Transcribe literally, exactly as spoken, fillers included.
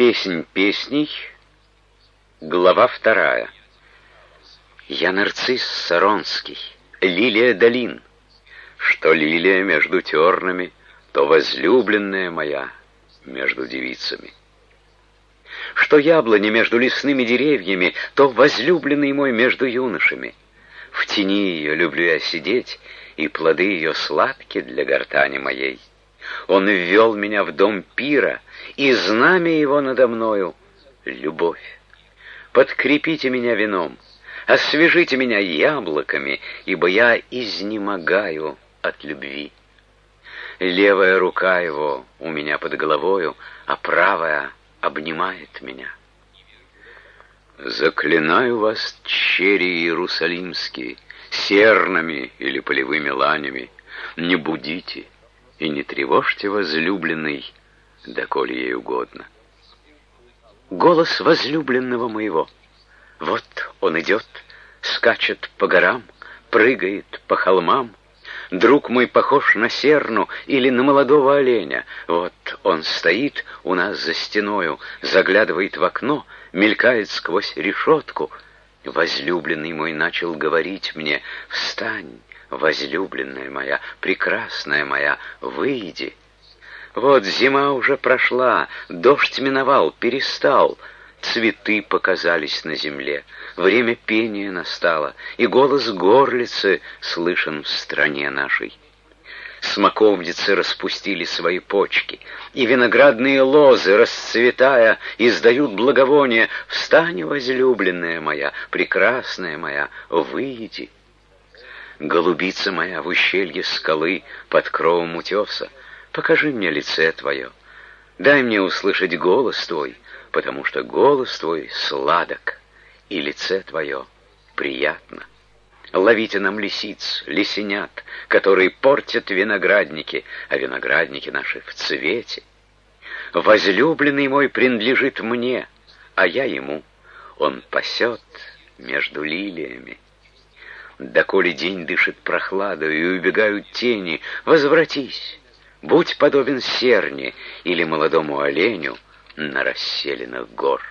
Песнь песней, глава вторая. Я нарцисс саронский, лилия долин. Что лилия между тернами, то возлюбленная моя между девицами. Что яблони между лесными деревьями, то возлюбленный мой между юношами. В тени ее люблю я сидеть, и плоды ее сладки для гортани моей. Он ввел меня в дом пира, и знамя его надо мною — любовь. Подкрепите меня вином, освежите меня яблоками, ибо я изнемогаю от любви. Левая рука его у меня под головою, а правая обнимает меня. Заклинаю вас, чери иерусалимские, сернами или полевыми ланями, не будите и не тревожьте возлюбленный, доколе ей угодно. Голос возлюбленного моего. Вот он идет, скачет по горам, прыгает по холмам. Друг мой похож на серну или на молодого оленя. Вот он стоит у нас за стеною, заглядывает в окно, мелькает сквозь решетку. Возлюбленный мой начал говорить мне: «Встань, возлюбленная моя, прекрасная моя, выйди». Вот зима уже прошла, дождь миновал, перестал. Цветы показались на земле, время пения настало, и голос горлицы слышен в стране нашей. Смоковницы распустили свои почки, и виноградные лозы, расцветая, издают благовоние: «Встань, возлюбленная моя, прекрасная моя, выйди». Голубица моя в ущелье скалы под кровом утеса, покажи мне лице твое, дай мне услышать голос твой, потому что голос твой сладок, и лице твое приятно. Ловите нам лисиц, лисенят, которые портят виноградники, а виноградники наши в цвете. Возлюбленный мой принадлежит мне, а я ему. Он пасет между лилиями. Доколе день дышит прохладою и убегают тени, возвратись, будь подобен серне или молодому оленю на расселенных гор.